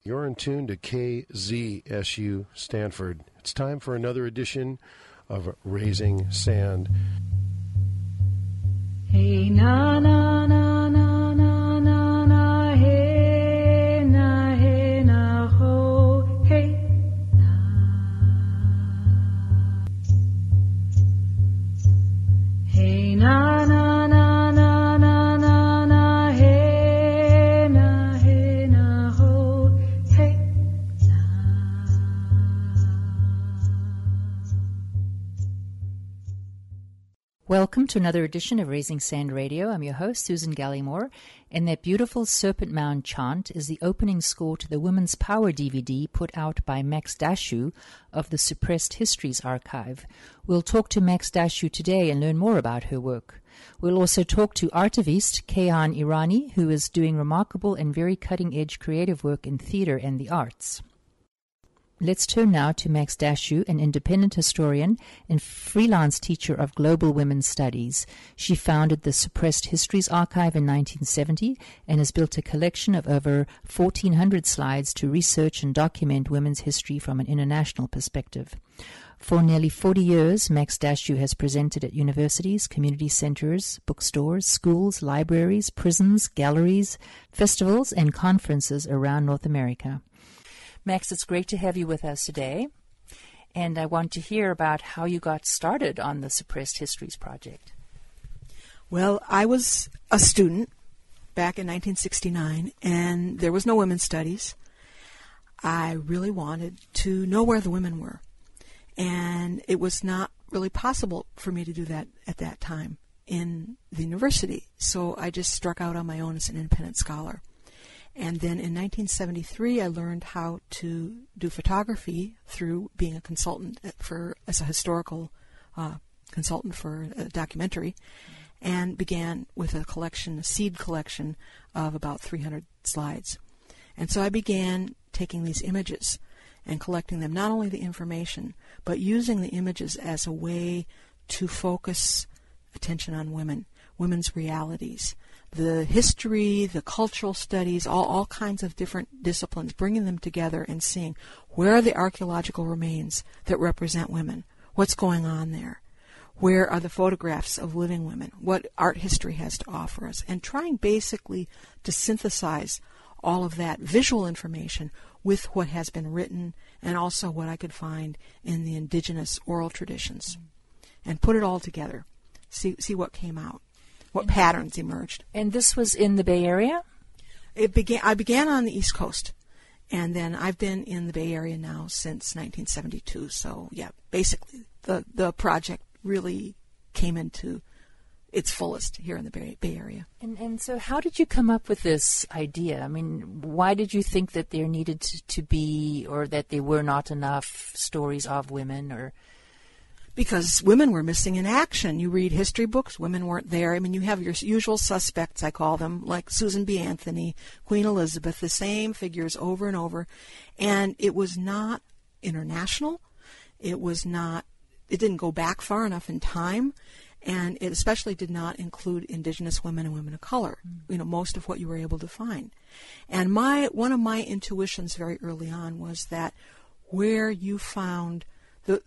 You're in tune to KZSU Stanford. It's time for another edition of Raising Sand. Hey na na na na na na na hey na ho hey na. Hey na na na na na na na hey na ho hey na. Welcome to another edition of Raising Sand Radio. I'm your host, Susan Gallimore, and that beautiful Serpent Mound chant is the opening score to the Women's Power DVD put out by Max Dashu of the Suppressed Histories Archive. We'll talk to Max Dashu today and learn more about her work. We'll also talk to artivist Kayhan Irani, who is doing remarkable and very cutting-edge creative work in theater and the arts. Let's turn now to Max Dashu, an independent historian and freelance teacher of global women's studies. She founded the Suppressed Histories Archive in 1970 and has built a collection of over 1,400 slides to research and document women's history from an international perspective. For nearly 40 years, Max Dashu has presented at universities, community centers, bookstores, schools, libraries, prisons, galleries, festivals, and conferences around North America. Max, it's great to have you with us today, and I want to hear about how you got started on the Suppressed Histories Project. Well, I was a student back in 1969, and there was no women's studies. I really wanted to know where the women were, and it was not really possible for me to do that at that time in the university, so I just struck out on my own as an independent scholar. And then in 1973, I learned how to do photography through being a consultant as a historical consultant for a documentary, and began with a seed collection of about 300 slides. And so I began taking these images and collecting them, not only the information, but using the images as a way to focus attention on women's realities, the history, the cultural studies, all kinds of different disciplines, bringing them together and seeing where are the archaeological remains that represent women, what's going on there, where are the photographs of living women, what art history has to offer us, and trying basically to synthesize all of that visual information with what has been written and also what I could find in the indigenous oral traditions, and put it all together, see what came out. What patterns emerged. And this was in the Bay Area? I began on the East Coast, and then I've been in the Bay Area now since 1972. So, yeah, basically the project really came into its fullest here in the Bay Area. And so how did you come up with this idea? I mean, why did you think that there needed to be, or that there were not enough stories of women, or... Because women were missing in action. You read history books, women weren't there. I mean, you have your usual suspects, I call them, like Susan B. Anthony, Queen Elizabeth, the same figures over and over. And it was not international. It didn't go back far enough in time. And it especially did not include indigenous women and women of color, most of what you were able to find. And one of my intuitions very early on was that where you found the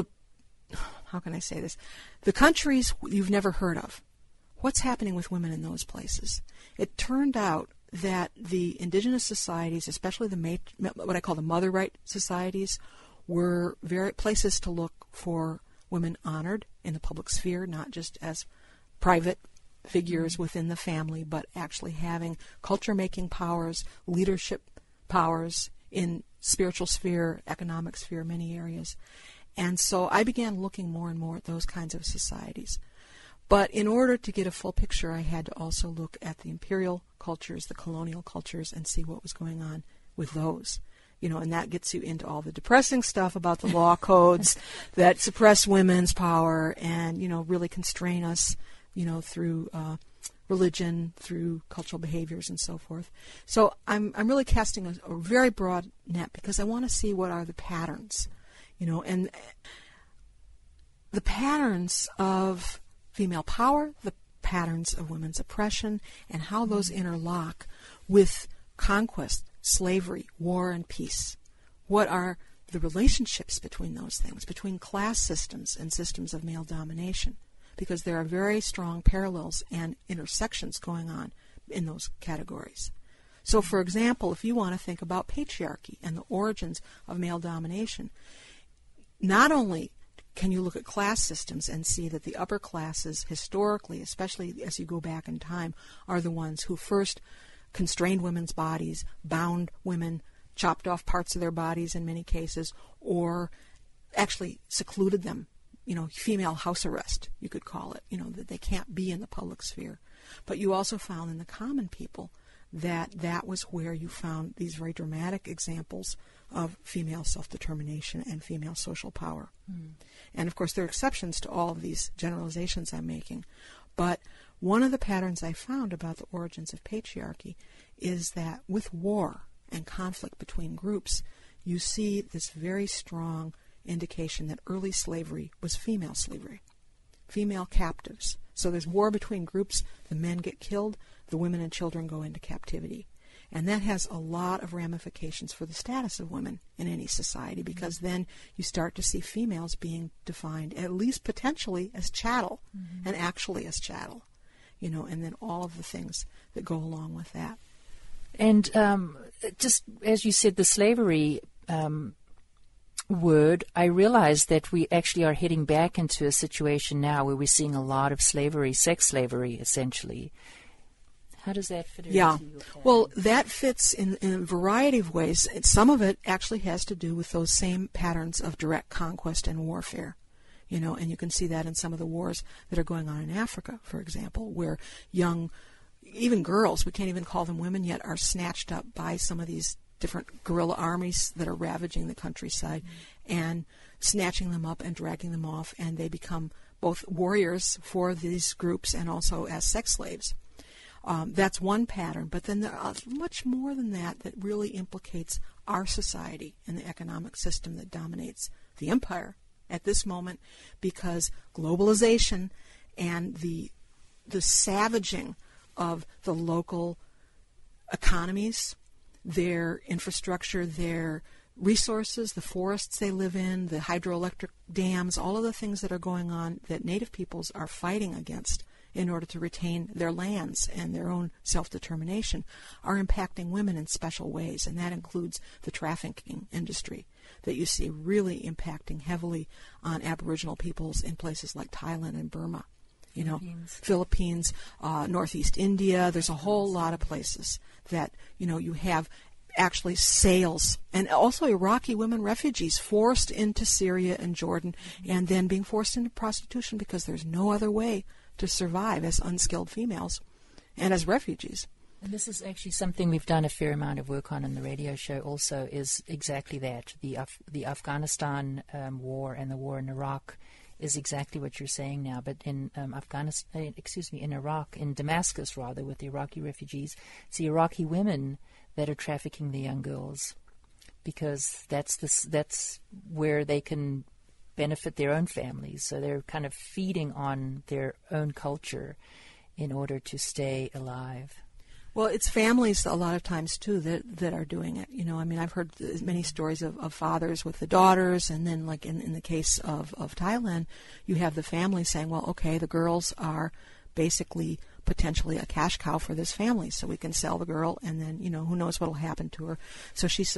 how can I say this? The countries you've never heard of. What's happening with women in those places? It turned out that the indigenous societies, especially what I call the mother right societies, were very places to look for women honored in the public sphere, not just as private figures within the family, but actually having culture-making powers, leadership powers in spiritual sphere, economic sphere, many areas. And so I began looking more and more at those kinds of societies. But in order to get a full picture, I had to also look at the imperial cultures, the colonial cultures, and see what was going on with those. And that gets you into all the depressing stuff about the law codes that suppress women's power and, really constrain us, through religion, through cultural behaviors and so forth. So I'm really casting a very broad net because I want to see what are the patterns. And the patterns of female power, the patterns of women's oppression, and how those interlock with conquest, slavery, war, and peace? What are the relationships between those things, between class systems and systems of male domination? Because there are very strong parallels and intersections going on in those categories. So, for example, if you want to think about patriarchy and the origins of male domination, not only can you look at class systems and see that the upper classes historically, especially as you go back in time, are the ones who first constrained women's bodies, bound women, chopped off parts of their bodies in many cases, or actually secluded them, female house arrest, you could call it, that they can't be in the public sphere. But you also found in the common people that was where you found these very dramatic examples of female self-determination and female social power. And of course there are exceptions to all of these generalizations I'm making. But one of the patterns I found about the origins of patriarchy is that with war and conflict between groups, you see this very strong indication that early slavery was female slavery, female captives. So there's war between groups, the men get killed, the women and children go into captivity. And that has a lot of ramifications for the status of women in any society, because then you start to see females being defined, at least potentially, as chattel, and actually as chattel, and then all of the things that go along with that. And just as you said, the slavery word, I realize that we actually are heading back into a situation now where we're seeing a lot of slavery, sex slavery, essentially. How does that fit into your pattern? Well, that fits in a variety of ways. Some of it actually has to do with those same patterns of direct conquest and warfare. And you can see that in some of the wars that are going on in Africa, for example, where young, even girls, we can't even call them women yet, are snatched up by some of these different guerrilla armies that are ravaging the countryside and snatching them up and dragging them off, and they become both warriors for these groups and also as sex slaves. That's one pattern, but then there are much more than that that really implicates our society and the economic system that dominates the empire at this moment, because globalization and the savaging of the local economies, their infrastructure, their resources, the forests they live in, the hydroelectric dams, all of the things that are going on that Native peoples are fighting against in order to retain their lands and their own self-determination, are impacting women in special ways, and that includes the trafficking industry that you see really impacting heavily on Aboriginal peoples in places like Thailand and Burma. Philippines, Northeast India. There's a whole lot of places that, you have actually sales, and also Iraqi women refugees forced into Syria and Jordan, and then being forced into prostitution because there's no other way to survive as unskilled females and as refugees. And this is actually something we've done a fair amount of work on in the radio show also, is exactly that. The Afghanistan war and the war in Iraq is exactly what you're saying now. But in in Iraq, in Damascus rather, with the Iraqi refugees, it's the Iraqi women that are trafficking the young girls, because that's where they can benefit their own families. So they're kind of feeding on their own culture in order to stay alive. Well, it's families a lot of times, too, that are doing it. I've heard many stories of fathers with the daughters, and then, like in the case of Thailand, you have the family saying, well, okay, the girls are basically potentially a cash cow for this family, so we can sell the girl, and then, who knows what will happen to her. So she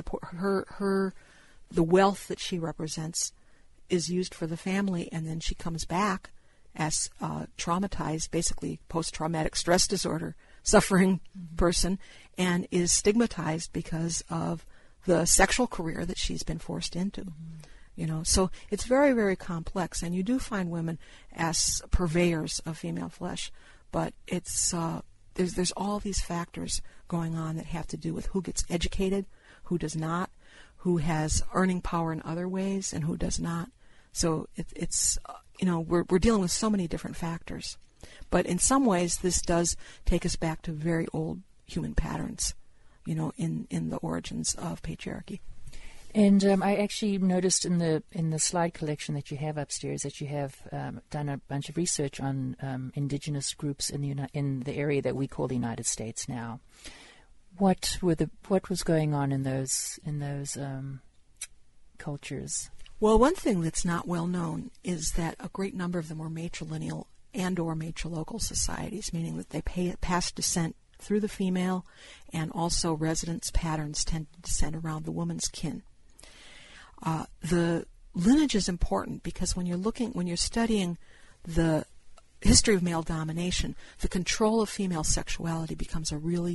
the wealth that she represents is used for the family, and then she comes back as traumatized, basically post-traumatic stress disorder suffering person, and is stigmatized because of the sexual career that she's been forced into. So it's very, very complex, and you do find women as purveyors of female flesh, but it's there's all these factors going on that have to do with who gets educated, who does not, who has earning power in other ways, and who does not. So it's we're dealing with so many different factors. But in some ways, this does take us back to very old human patterns, in the origins of patriarchy. And I actually noticed in the slide collection that you have upstairs that you have done a bunch of research on indigenous groups in the area that we call the United States now. What was going on in those cultures? Well, one thing that's not well known is that a great number of them were matrilineal and or matrilocal societies, meaning that they pass descent through the female, and also residence patterns tend to descend around the woman's kin. The lineage is important because when you're studying the history of male domination, the control of female sexuality becomes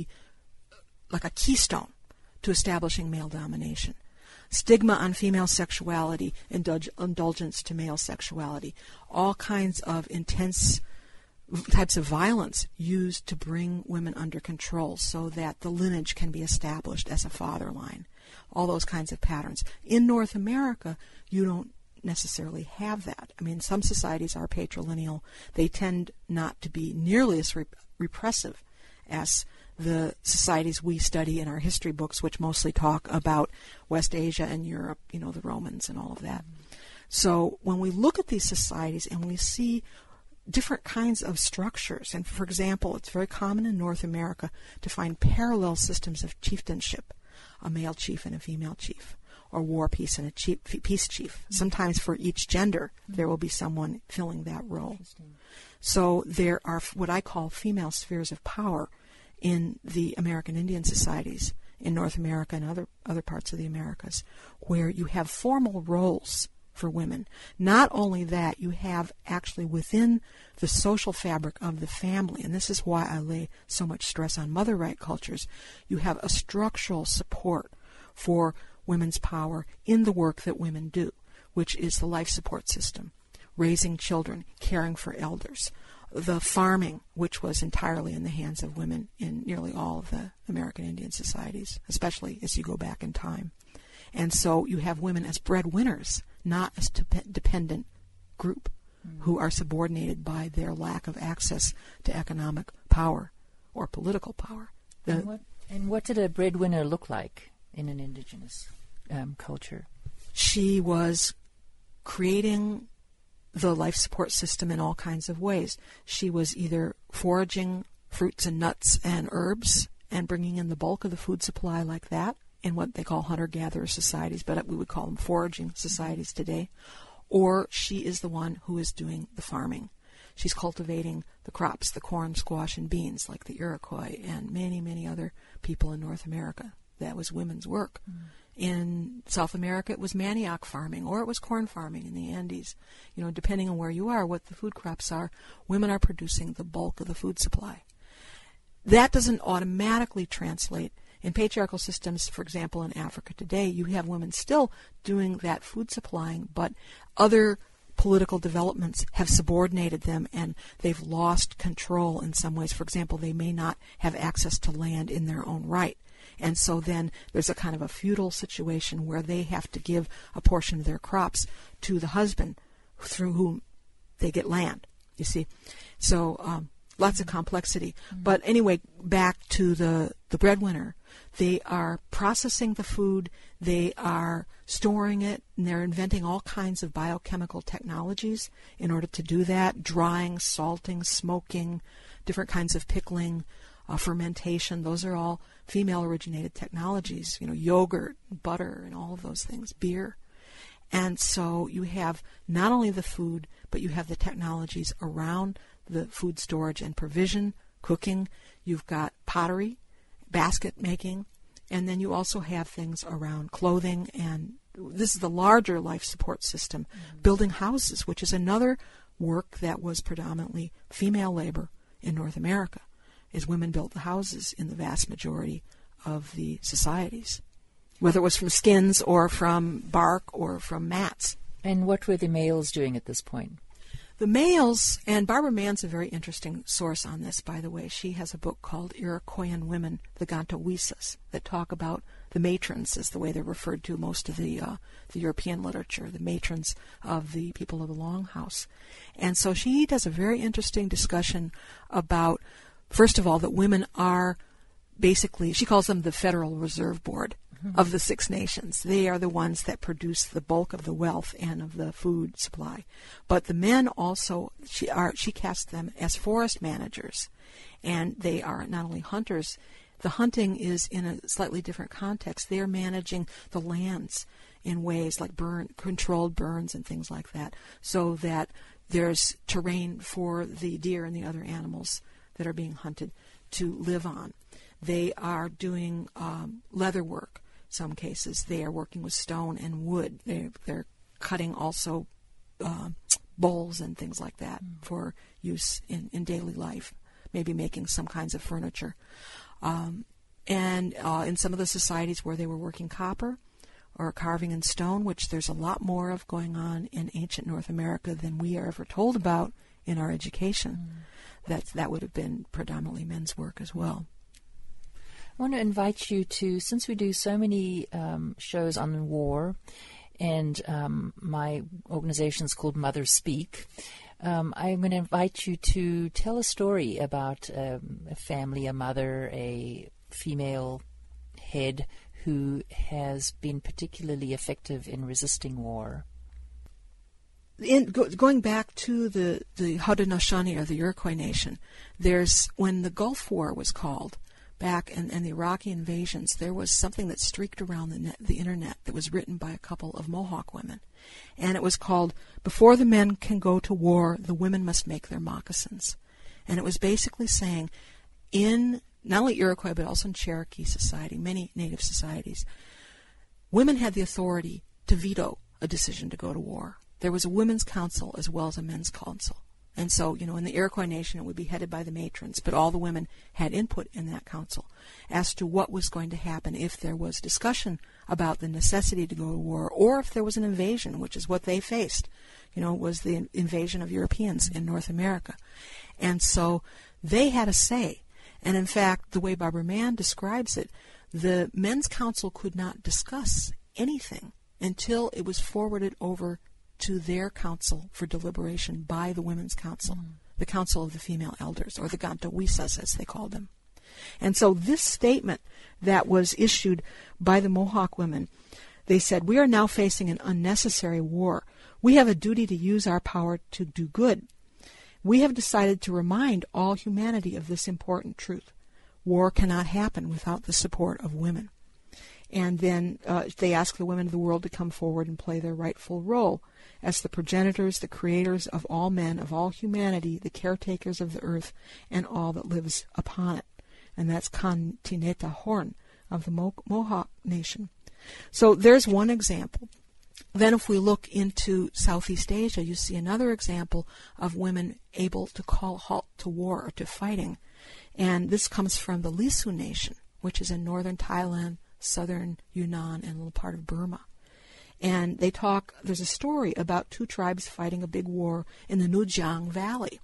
like a keystone to establishing male domination. Stigma on female sexuality, indulgence to male sexuality, all kinds of intense types of violence used to bring women under control so that the lineage can be established as a father line. All those kinds of patterns. In North America, you don't necessarily have that. I mean, some societies are patrilineal. They tend not to be nearly as repressive as the societies we study in our history books, which mostly talk about West Asia and Europe, the Romans and all of that. So when we look at these societies and we see different kinds of structures, and for example, it's very common in North America to find parallel systems of chieftainship, a male chief and a female chief, or war peace and a peace chief. Sometimes for each gender, there will be someone filling that role. So there are what I call female spheres of power in the American Indian societies in North America and other parts of the Americas, where you have formal roles for women. Not only that, you have actually within the social fabric of the family, and this is why I lay so much stress on mother right cultures, you have a structural support for women's power in the work that women do, which is the life support system, raising children, caring for elders, the farming, which was entirely in the hands of women in nearly all of the American Indian societies, especially as you go back in time. And so you have women as breadwinners, not as dependent group who are subordinated by their lack of access to economic power or political power. And what did a breadwinner look like in an indigenous culture? She was creating the life support system in all kinds of ways. She was either foraging fruits and nuts and herbs and bringing in the bulk of the food supply like that in what they call hunter-gatherer societies, but we would call them foraging societies today, or she is the one who is doing the farming. She's cultivating the crops, the corn, squash, and beans, like the Iroquois and many, many other people in North America. That was women's work. In South America, it was manioc farming, or it was corn farming in the Andes. Depending on where you are, what the food crops are, women are producing the bulk of the food supply. That doesn't automatically translate. In patriarchal systems, for example, in Africa today, you have women still doing that food supplying, but other political developments have subordinated them and they've lost control in some ways. For example, they may not have access to land in their own right. And so then there's a kind of a feudal situation where they have to give a portion of their crops to the husband through whom they get land, you see. So lots of complexity. But anyway, back to the breadwinner. They are processing the food, they are storing it, and they're inventing all kinds of biochemical technologies in order to do that, drying, salting, smoking, different kinds of pickling, fermentation. Those are all female-originated technologies, yogurt, butter, and all of those things, beer. And so you have not only the food, but you have the technologies around the food storage and provision, cooking. You've got pottery, basket making, and then you also have things around clothing, and this is the larger life support system, building houses, which is another work that was predominantly female labor in North America, is women built the houses in the vast majority of the societies, whether it was from skins or from bark or from mats. And what were the males doing at this point? The males, and Barbara Mann's a very interesting source on this, by the way. She has a book called Iroquoian Women, the Gantawisas, that talk about the matrons, is the way they're referred to most of the European literature, the matrons of the people of the Longhouse. And so she does a very interesting discussion about, first of all, that women are basically, she calls them the Federal Reserve Board of the Six Nations. They are the ones that produce the bulk of the wealth and of the food supply. But the men also, she casts them as forest managers. And they are not only hunters, the hunting is in a slightly different context. They are managing the lands in ways like controlled burns and things like that, so that there's terrain for the deer and the other animals that are being hunted to live on. They are doing leather work. Some cases they are working with stone and wood. They're cutting also bowls and things like that for use in daily life, maybe making some kinds of furniture. And in some of the societies where they were working copper or carving in stone, which there's a lot more of going on in ancient North America than we are ever told about in our education, that would have been predominantly men's work as well. I want to invite you to, since we do so many shows on war, and my organization is called Mothers Speak, I'm going to invite you to tell a story about a family, a mother, a female head who has been particularly effective in resisting war. Going back to the Haudenosaunee, or the Iroquois nation, when the Gulf War was called back and the Iraqi invasions, there was something that streaked around the internet that was written by a couple of Mohawk women. And it was called, "Before the Men Can Go to War, the Women Must Make Their Moccasins." And it was basically saying, in not only Iroquois but also in Cherokee society, many native societies, women had the authority to veto a decision to go to war. There was a women's council as well as a men's council. And so, in the Iroquois nation, it would be headed by the matrons, but all the women had input in that council as to what was going to happen if there was discussion about the necessity to go to war, or if there was an invasion, which is what they faced. Was the invasion of Europeans in North America. And so they had a say. And in fact, the way Barbara Mann describes it, the men's council could not discuss anything until it was forwarded over to their council for deliberation by the women's council, the Council of the Female Elders, or the Gantowisas, as they called them. And so this statement that was issued by the Mohawk women, they said, "We are now facing an unnecessary war. We have a duty to use our power to do good. We have decided to remind all humanity of this important truth. War cannot happen without the support of women." And then they ask the women of the world to come forward and play their rightful role as the progenitors, the creators of all men, of all humanity, the caretakers of the earth, and all that lives upon it. And that's Kantineta Horn of the Mohawk Nation. So there's one example. Then if we look into Southeast Asia, you see another example of women able to call halt to war or to fighting. And this comes from the Lisu Nation, which is in northern Thailand, southern Yunnan, and a little part of Burma. And there's a story about two tribes fighting a big war in the Nujiang Valley.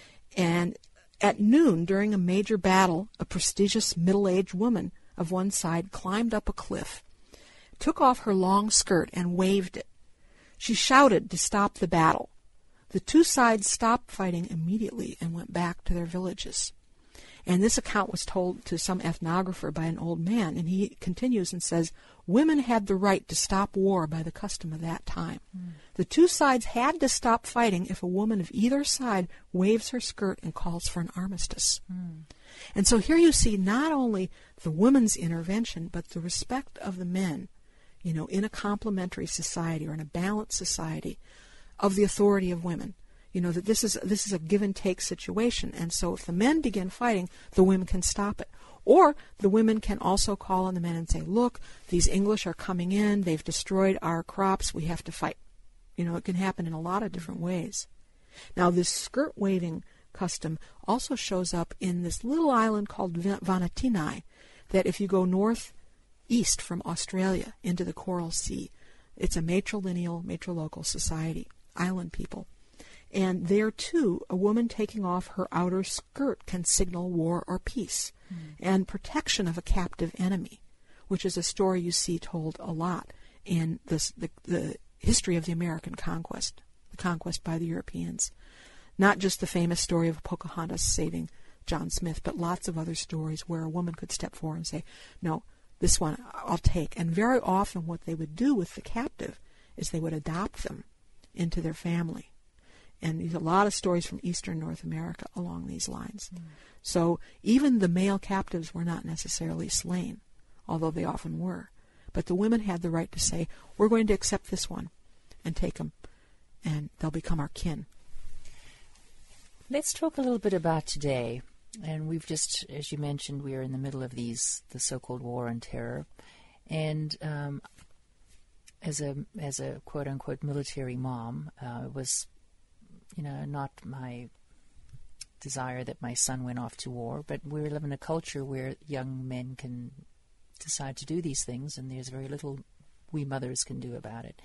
And at noon, during a major battle, a prestigious middle-aged woman of one side climbed up a cliff, took off her long skirt, and waved it. She shouted to stop the battle. The two sides stopped fighting immediately and went back to their villages. And this account was told to some ethnographer by an old man, and he continues and says, "Women had the right to stop war by the custom of that time. The two sides had to stop fighting if a woman of either side waves her skirt and calls for an armistice." And so here you see not only the woman's intervention, but the respect of the men, in a complementary society or in a balanced society, of the authority of women. That this is a give and take situation. And so if the men begin fighting, the women can stop it. Or the women can also call on the men and say, "Look, these English are coming in. They've destroyed our crops. We have to fight." It can happen in a lot of different ways. Now, this skirt waving custom also shows up in this little island called Vanuatu, that if you go northeast from Australia into the Coral Sea, it's a matrilineal society, island people. And there, too, a woman taking off her outer skirt can signal war or peace and protection of a captive enemy, which is a story you see told a lot in the history of the American conquest, the conquest by the Europeans. Not just the famous story of Pocahontas saving John Smith, but lots of other stories where a woman could step forward and say, "No, this one I'll take." And very often what they would do with the captive is they would adopt them into their family. And there's a lot of stories from Eastern North America along these lines. So even the male captives were not necessarily slain, although they often were. But the women had the right to say, we're going to accept this one and take them, and they'll become our kin. Let's talk a little bit about today. And we've just, as you mentioned, we are in the middle of the so-called war on terror. And as a quote-unquote military mom, it was, not my desire that my son went off to war, but we live in a culture where young men can decide to do these things, and there's very little we mothers can do about it.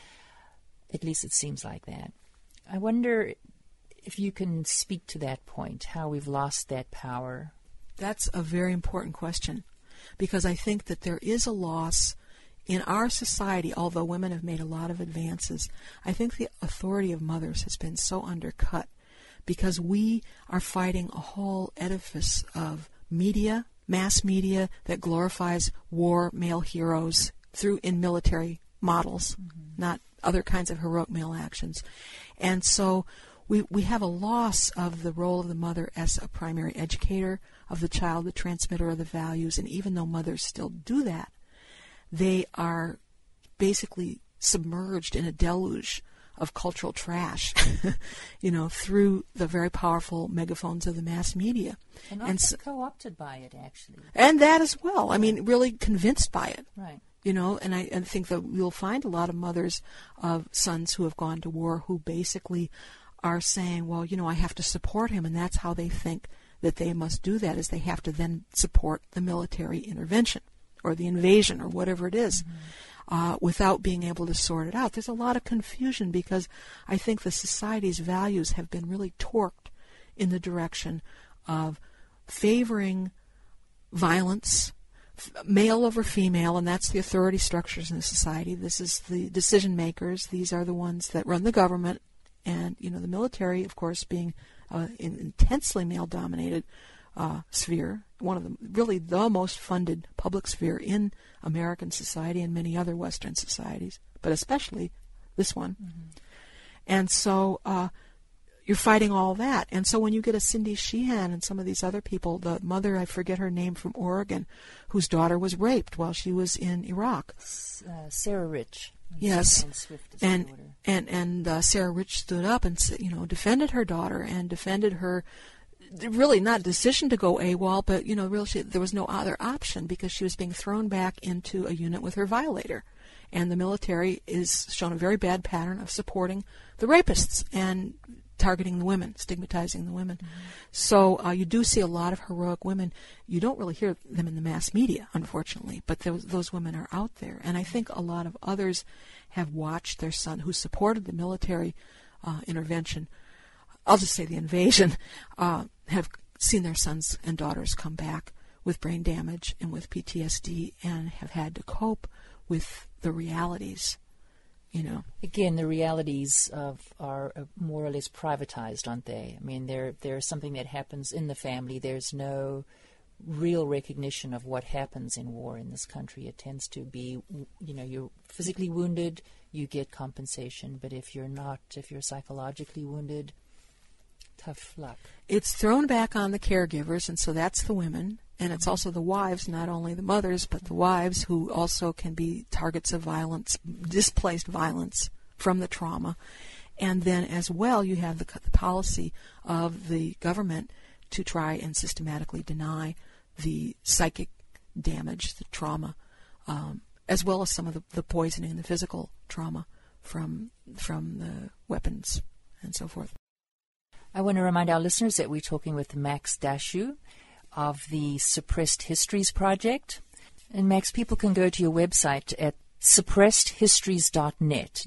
At least it seems like that. I wonder if you can speak to that point, how we've lost that power. That's a very important question, because I think that there is a loss in our society, although women have made a lot of advances. I think the authority of mothers has been so undercut because we are fighting a whole edifice of media, mass media, that glorifies war, male heroes in military models, not other kinds of heroic male actions. And so we have a loss of the role of the mother as a primary educator of the child, the transmitter of the values. And even though mothers still do that, they are basically submerged in a deluge of cultural trash, through the very powerful megaphones of the mass media. And often co-opted by it, actually. And that as well. I mean, really convinced by it. Right. And I think that you'll find a lot of mothers of sons who have gone to war who basically are saying, well, I have to support him, and that's how they think that they must do that, is they have to then support the military intervention or the invasion or whatever it is, without being able to sort it out. There's a lot of confusion because I think the society's values have been really torqued in the direction of favoring violence, male over female, and that's the authority structures in the society. This is the decision makers. These are the ones that run the government. And, the military, of course, being an intensely male-dominated sphere, one of the most funded public sphere in American society and many other Western societies, but especially this one. And so you're fighting all that. And so when you get a Cindy Sheehan and some of these other people, the mother, I forget her name, from Oregon, whose daughter was raped while she was in Iraq. Sarah Rich. Yes, and Sarah Rich stood up and defended her daughter and defended her. Really, not a decision to go AWOL, but really there was no other option because she was being thrown back into a unit with her violator, and the military is shown a very bad pattern of supporting the rapists and targeting the women, stigmatizing the women. So you do see a lot of heroic women. You don't really hear them in the mass media, unfortunately, but those women are out there. And I think a lot of others have watched their son, who supported the military intervention, I'll just say the invasion, have seen their sons and daughters come back with brain damage and with PTSD and have had to cope with the realities. Again, the realities are more or less privatized, aren't they? I mean, there's something that happens in the family. There's no real recognition of what happens in war in this country. It tends to be, you're physically wounded, you get compensation. But if you're psychologically wounded, tough luck. It's thrown back on the caregivers, and so that's the women. And it's also the wives, not only the mothers, but the wives who also can be targets of violence, displaced violence from the trauma. And then as well, you have the policy of the government to try and systematically deny the psychic damage, the trauma, as well as some of the poisoning and the physical trauma from the weapons and so forth. I want to remind our listeners that we're talking with Max Dashu of the Suppressed Histories Project. And Max, people can go to your website at suppressedhistories.net,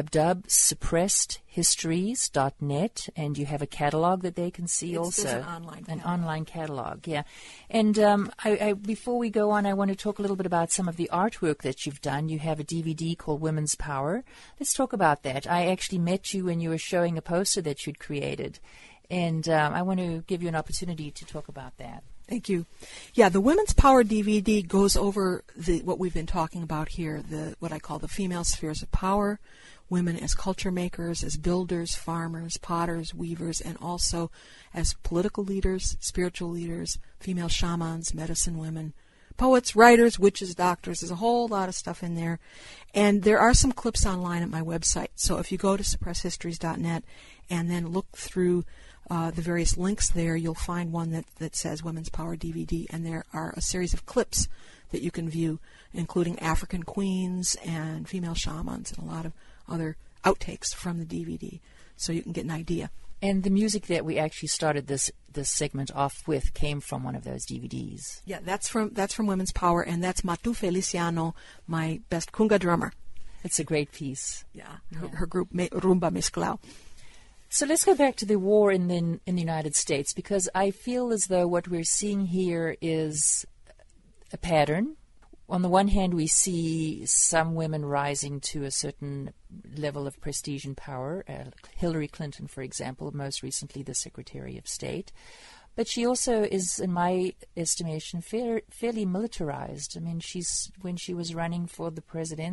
www.suppressedhistories.net, and you have a catalog that they can see also. It's an online catalog, yeah. And I before we go on, I want to talk a little bit about some of the artwork that you've done. You have a DVD called Women's Power. Let's talk about that. I actually met you when you were showing a poster that you'd created, and I want to give you an opportunity to talk about that. Thank you. Yeah, the Women's Power DVD goes over what we've been talking about here, what I call the female spheres of power, women as culture makers, as builders, farmers, potters, weavers, and also as political leaders, spiritual leaders, female shamans, medicine women, poets, writers, witches, doctors. There's a whole lot of stuff in there. And there are some clips online at my website. So if you go to suppresshistories.net and then look through the various links there, you'll find one that says Women's Power DVD, and there are a series of clips that you can view, including African queens and female shamans and a lot of other outtakes from the DVD, so you can get an idea. And the music that we actually started this segment off with came from one of those DVDs. Yeah, that's from Women's Power, and that's Matu Feliciano, my best conga drummer. It's a great piece. Yeah, her group Rumba Mezclao. So let's go back to the war in the United States, because I feel as though what we're seeing here is a pattern. On the one hand, we see some women rising to a certain level of prestige and power. Hillary Clinton, for example, most recently the Secretary of State. But she also is, in my estimation, fairly militarized. I mean, when she was running for the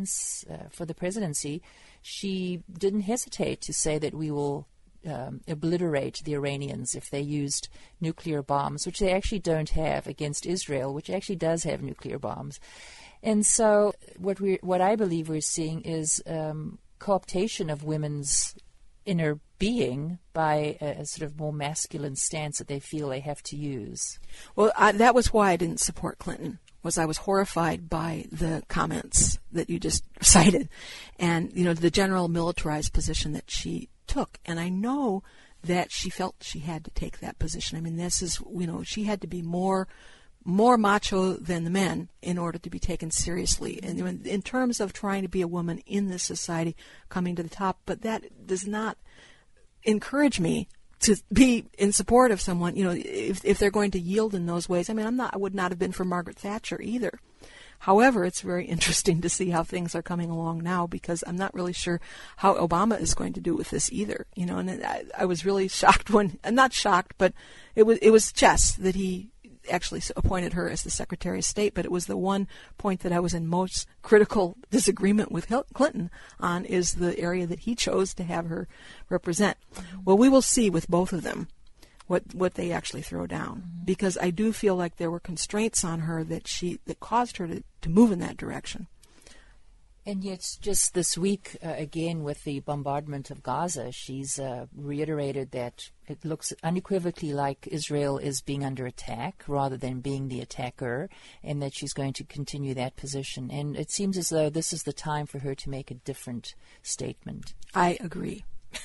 presidency, she didn't hesitate to say that we will obliterate the Iranians if they used nuclear bombs, which they actually don't have, against Israel, which actually does have nuclear bombs. And so what I believe we're seeing is co-optation of women's inner being by a sort of more masculine stance that they feel they have to use. Well, that was why I didn't support Clinton. I was horrified by the comments that you just cited, and the general militarized position that she took. And I know that she felt she had to take that position. I mean, this is, she had to be more macho than the men in order to be taken seriously. And in terms of trying to be a woman in this society, coming to the top, but that does not encourage me to be in support of someone, if they're going to yield in those ways. I mean, I would not have been for Margaret Thatcher either. However, it's very interesting to see how things are coming along now, because I'm not really sure how Obama is going to do with this either. And I was really shocked not shocked, but it was just that he actually appointed her as the Secretary of State. But it was the one point that I was in most critical disagreement with Clinton on, is the area that he chose to have her represent. Well, we will see with both of them what they actually throw down, because I do feel like there were constraints on her that caused her to move in that direction. And yet, just this week, again, with the bombardment of Gaza, she's reiterated that it looks unequivocally like Israel is being under attack rather than being the attacker, and that she's going to continue that position. And it seems as though this is the time for her to make a different statement. I agree.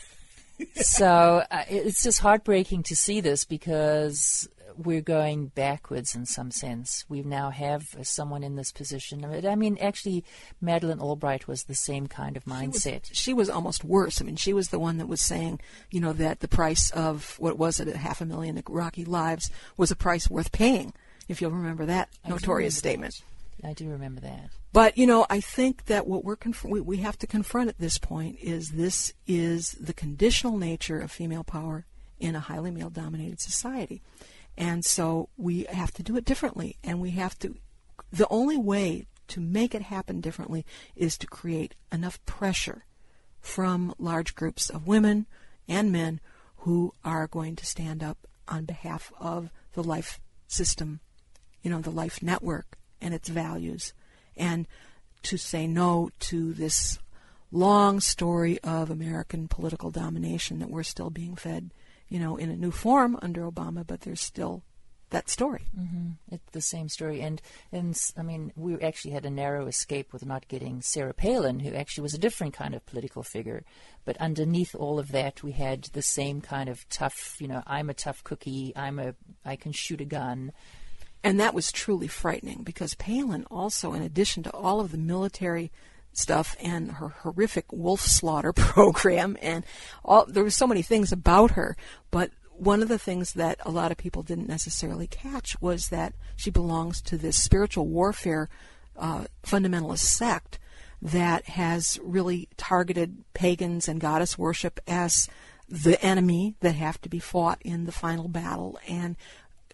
So it's just heartbreaking to see this, because we're going backwards in some sense. We now have someone in this position. I mean, actually, Madeleine Albright was the same kind of mindset. She was almost worse. I mean, she was the one that was saying, that the price of, what was it, 500,000 Iraqi lives was a price worth paying, if you'll remember that notorious statement. I do remember that. But, I think that what we have to confront at this point is the conditional nature of female power in a highly male-dominated society. And so we have to do it differently. And the only way to make it happen differently is to create enough pressure from large groups of women and men who are going to stand up on behalf of the life system, the life network and its values, and to say no to this long story of American political domination that we're still being fed, in a new form under Obama, but there's still that story. Mm-hmm. It's the same story. And I mean, we actually had a narrow escape with not getting Sarah Palin, who actually was a different kind of political figure. But underneath all of that, we had the same kind of tough, I'm a tough cookie, I can shoot a gun. And that was truly frightening, because Palin also, in addition to all of the military stuff and her horrific wolf slaughter program, and there were so many things about her, but one of the things that a lot of people didn't necessarily catch was that she belongs to this spiritual warfare fundamentalist sect that has really targeted pagans and goddess worship as the enemy that have to be fought in the final battle, and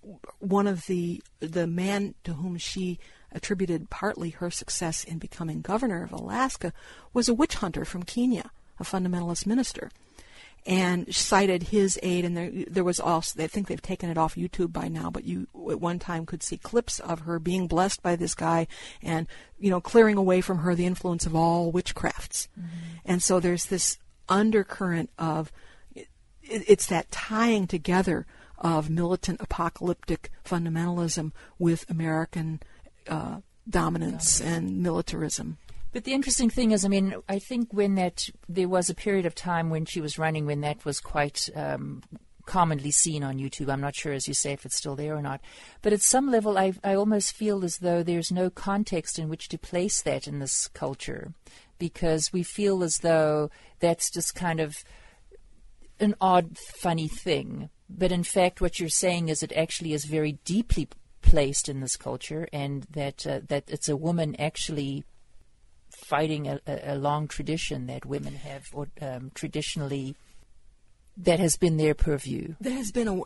one of the man to whom she attributed partly her success in becoming governor of Alaska was a witch hunter from Kenya, a fundamentalist minister, and cited his aid. And there was also, I think they've taken it off YouTube by now, but you at one time could see clips of her being blessed by this guy and, clearing away from her the influence of all witchcrafts. Mm-hmm. And so there's this undercurrent of, it's that tying together of militant apocalyptic fundamentalism with American dominance and militarism. But the interesting thing is, I think there was a period of time when she was running when that was quite commonly seen on YouTube. I'm not sure, as you say, if it's still there or not. But at some level, I almost feel as though there's no context in which to place that in this culture, because we feel as though that's just kind of an odd, funny thing. But in fact, what you're saying is it actually is very deeply placed in this culture, and that it's a woman actually fighting a long tradition that women have traditionally, that has been their purview. There has been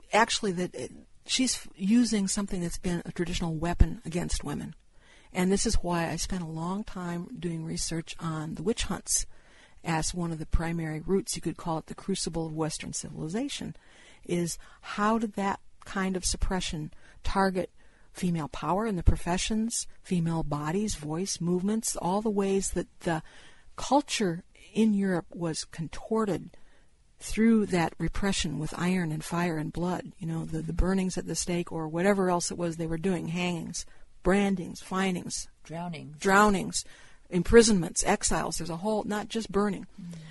she's using something that's been a traditional weapon against women. And this is why I spent a long time doing research on the witch hunts as one of the primary roots, you could call it the crucible of Western civilization, is how did that kind of suppression target female power in the professions, female bodies, voice, movements, all the ways that the culture in Europe was contorted through that repression with iron and fire and blood, the burnings at the stake or whatever else it was they were doing, hangings, brandings, finings, drownings, imprisonments, exiles. There's a whole, not just burning,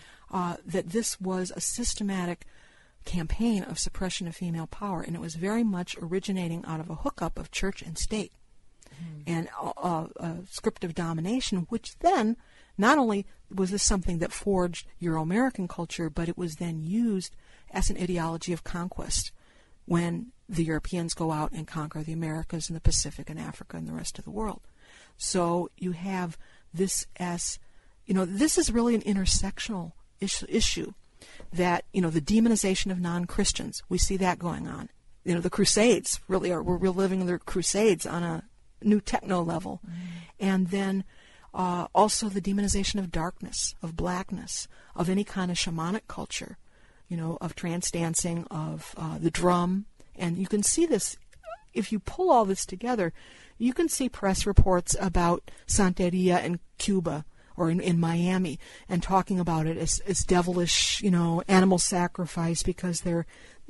that this was a systematic campaign of suppression of female power, and it was very much originating out of a hookup of church and state and a script of domination, which then not only was this something that forged Euro-American culture, but it was then used as an ideology of conquest when the Europeans go out and conquer the Americas and the Pacific and Africa and the rest of the world. So you have this as, this is really an intersectional issue. That, the demonization of non-Christians, we see that going on. The Crusades really are, we're reliving the Crusades on a new techno level. And then also the demonization of darkness, of blackness, of any kind of shamanic culture, of trance dancing, of the drum. And you can see this, if you pull all this together, you can see press reports about Santeria in Cuba, or in Miami, and talking about it as devilish, animal sacrifice, because they're,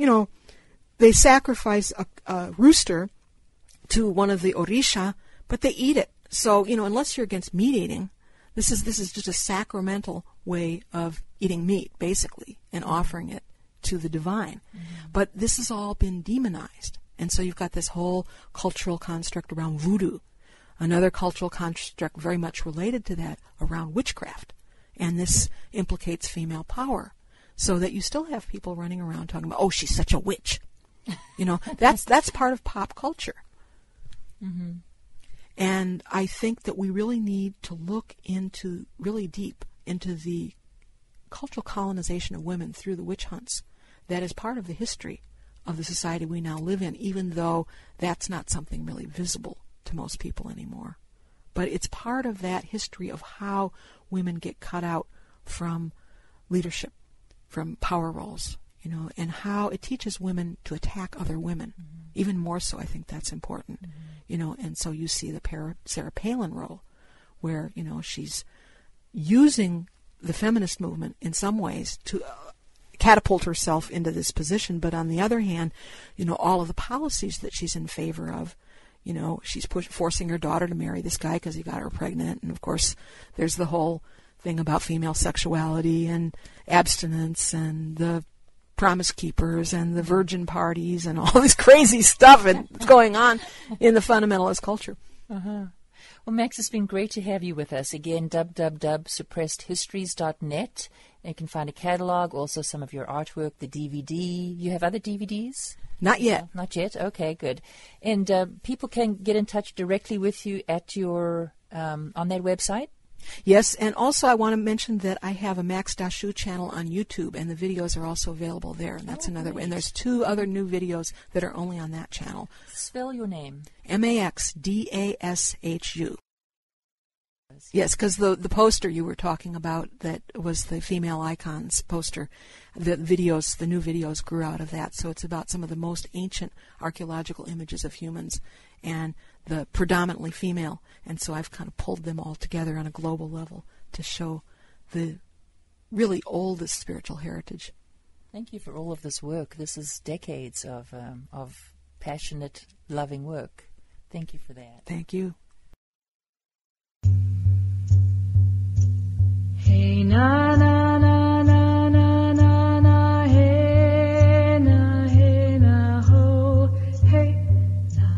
they sacrifice a rooster to one of the Orisha, but they eat it. So, unless you're against meat eating, this is just a sacramental way of eating meat, basically, and offering it to the divine. But this has all been demonized. And so you've got this whole cultural construct around voodoo, another cultural construct very much related to that around witchcraft. And this implicates female power. So that you still have people running around talking about, oh, she's such a witch. That's part of pop culture. And I think that we really need to look really deep into the cultural colonization of women through the witch hunts. That is part of the history of the society we now live in, even though that's not something really visible to most people anymore. But it's part of that history of how women get cut out from leadership, from power roles, and how it teaches women to attack other women. Even more so, I think that's important, and so you see the Sarah Palin role, where, she's using the feminist movement in some ways to catapult herself into this position, but on the other hand, all of the policies that she's in favor of, she's forcing her daughter to marry this guy because he got her pregnant. And, of course, there's the whole thing about female sexuality and abstinence and the promise keepers and the virgin parties and all this crazy stuff that's going on in the fundamentalist culture. Well, Max, it's been great to have you with us. Again, www.suppressedhistories.net. And you can find a catalog, also some of your artwork, the DVD. You have other DVDs? Not yet. No, not yet? Okay, good. And people can get in touch directly with you at your on that website? Yes, and also I want to mention that I have a Max Dashu channel on YouTube, and the videos are also available there, and that's another way. And there's 2 other new videos that are only on that channel. Spell your name. MAXDASHU. Yes, because the poster you were talking about, that was the female icons poster, the new videos grew out of that. So it's about some of the most ancient archaeological images of humans, and the predominantly female. And so I've kind of pulled them all together on a global level to show the really oldest spiritual heritage. Thank you for all of this work. This is decades of passionate, loving work. Thank you for that. Thank you. Hey na na na na na na na hey na ho hey na.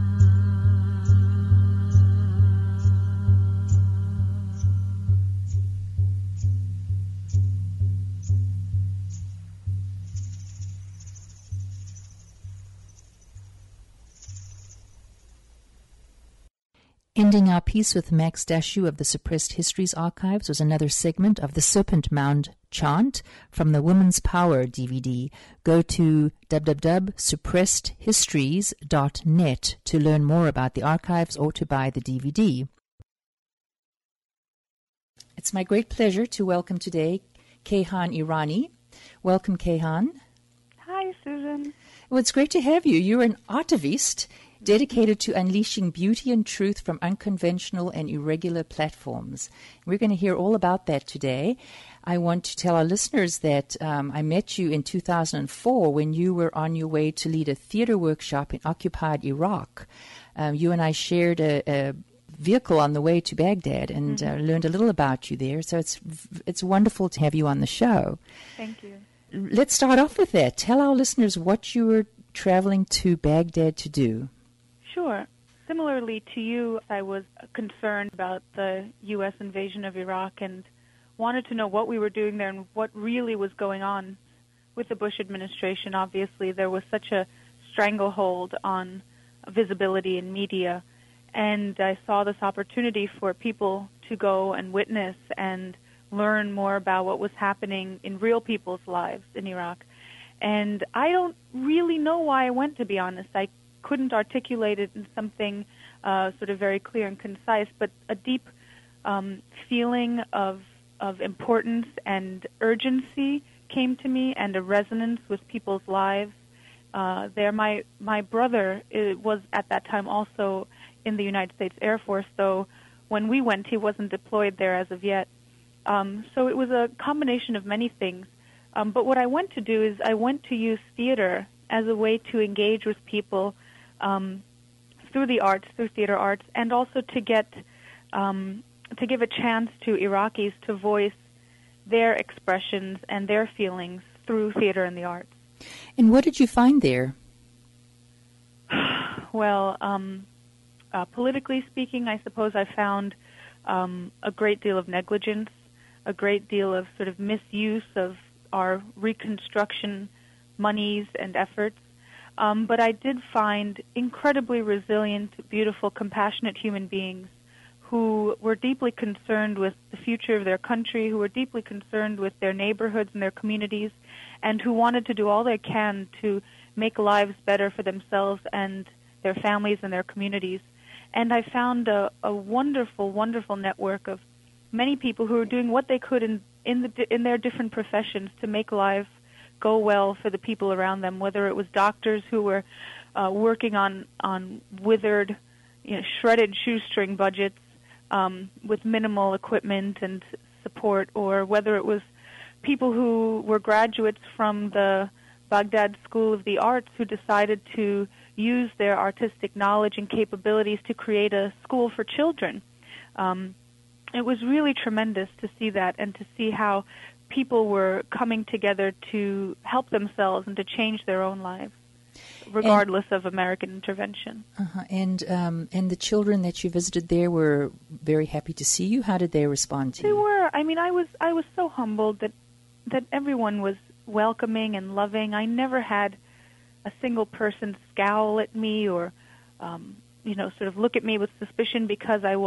Ending our piece with Max Dashu of the Suppressed Histories Archives was another segment of the Serpent Mound Chant from the Women's Power DVD. Go to www.suppressedhistories.net to learn more about the archives or to buy the DVD. It's my great pleasure to welcome today Kayhan Irani. Welcome, Kayhan. Hi, Susan. Well, it's great to have you. You're an archivist dedicated to unleashing beauty and truth from unconventional and irregular platforms. We're going to hear all about that today. I want to tell our listeners that I met you in 2004 when you were on your way to lead a theater workshop in occupied Iraq. You and I shared a vehicle on the way to Baghdad and learned a little about you there. So it's wonderful to have you on the show. Thank you. Let's start off with that. Tell our listeners what you were traveling to Baghdad to do. Sure. Similarly to you, I was concerned about the U.S. invasion of Iraq and wanted to know what we were doing there and what really was going on with the Bush administration. Obviously, there was such a stranglehold on visibility in media, and I saw this opportunity for people to go and witness and learn more about what was happening in real people's lives in Iraq. And I don't really know why I went, to be honest. I couldn't articulate it in something sort of very clear and concise, but a deep feeling of importance and urgency came to me, and a resonance with people's lives. My brother was at that time also in the United States Air Force, though when we went, he wasn't deployed there as of yet. So it was a combination of many things. But what I went to do is I went to use theater as a way to engage with people through the arts, through theater arts, and also to give a chance to Iraqis to voice their expressions and their feelings through theater and the arts. And what did you find there? Well, politically speaking, I suppose I found a great deal of negligence, a great deal of sort of misuse of our reconstruction monies and efforts. But I did find incredibly resilient, beautiful, compassionate human beings who were deeply concerned with the future of their country, who were deeply concerned with their neighborhoods and their communities, and who wanted to do all they can to make lives better for themselves and their families and their communities. And I found a wonderful, wonderful network of many people who were doing what they could in their different professions to make life go well for the people around them, whether it was doctors who were working on withered, shredded shoestring budgets with minimal equipment and support, or whether it was people who were graduates from the Baghdad School of the Arts who decided to use their artistic knowledge and capabilities to create a school for children. It was really tremendous to see that and to see how people were coming together to help themselves and to change their own lives, regardless of American intervention. And the children that you visited there were very happy to see you. How did they respond to you? They were. I mean, I was so humbled that everyone was welcoming and loving. I never had a single person scowl at me or, sort of look at me with suspicion because I was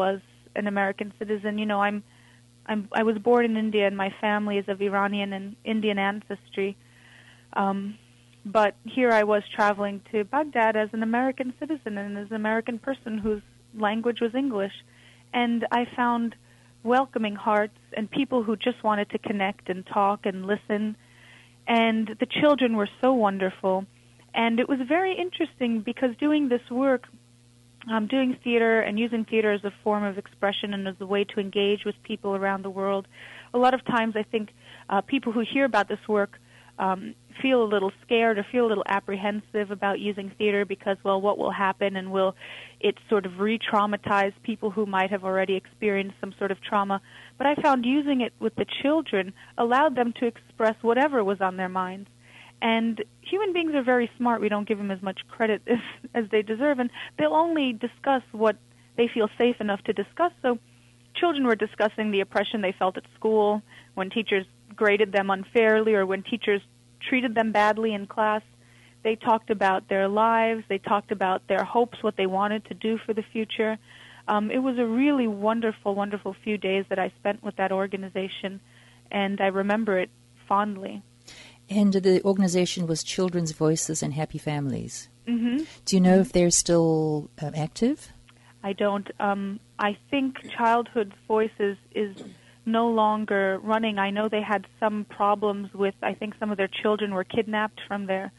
an American citizen. You know, I was born in India, and my family is of Iranian and Indian ancestry. But here I was traveling to Baghdad as an American citizen and as an American person whose language was English. And I found welcoming hearts and people who just wanted to connect and talk and listen. And the children were so wonderful. And it was very interesting because doing this work, doing theater and using theater as a form of expression and as a way to engage with people around the world, a lot of times I think people who hear about this work feel a little scared or feel a little apprehensive about using theater because, well, what will happen, and will it sort of re-traumatize people who might have already experienced some sort of trauma. But I found using it with the children allowed them to express whatever was on their minds. And human beings are very smart. We don't give them as much credit as they deserve, and they'll only discuss what they feel safe enough to discuss. So children were discussing the oppression they felt at school, when teachers graded them unfairly or when teachers treated them badly in class. They talked about their lives. They talked about their hopes, what they wanted to do for the future. It was a really wonderful, wonderful few days that I spent with that organization, and I remember it fondly. And the organization was Children's Voices and Happy Families. Mm-hmm. Do you know if they're still active? I don't. I think Childhood Voices is no longer running. I know they had some problems with, I think some of their children were kidnapped from their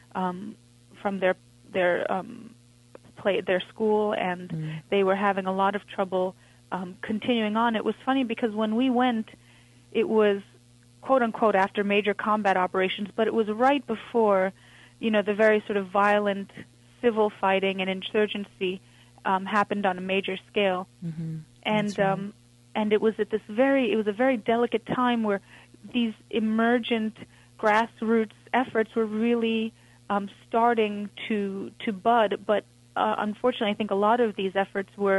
school, and they were having a lot of trouble continuing on. It was funny because when we went, it was quote unquote after major combat operations, but it was right before, you know, the very sort of violent civil fighting and insurgency happened on a major scale. Mm-hmm. And That's right. And it was at it was a very delicate time where these emergent grassroots efforts were really starting to bud, but unfortunately I think a lot of these efforts were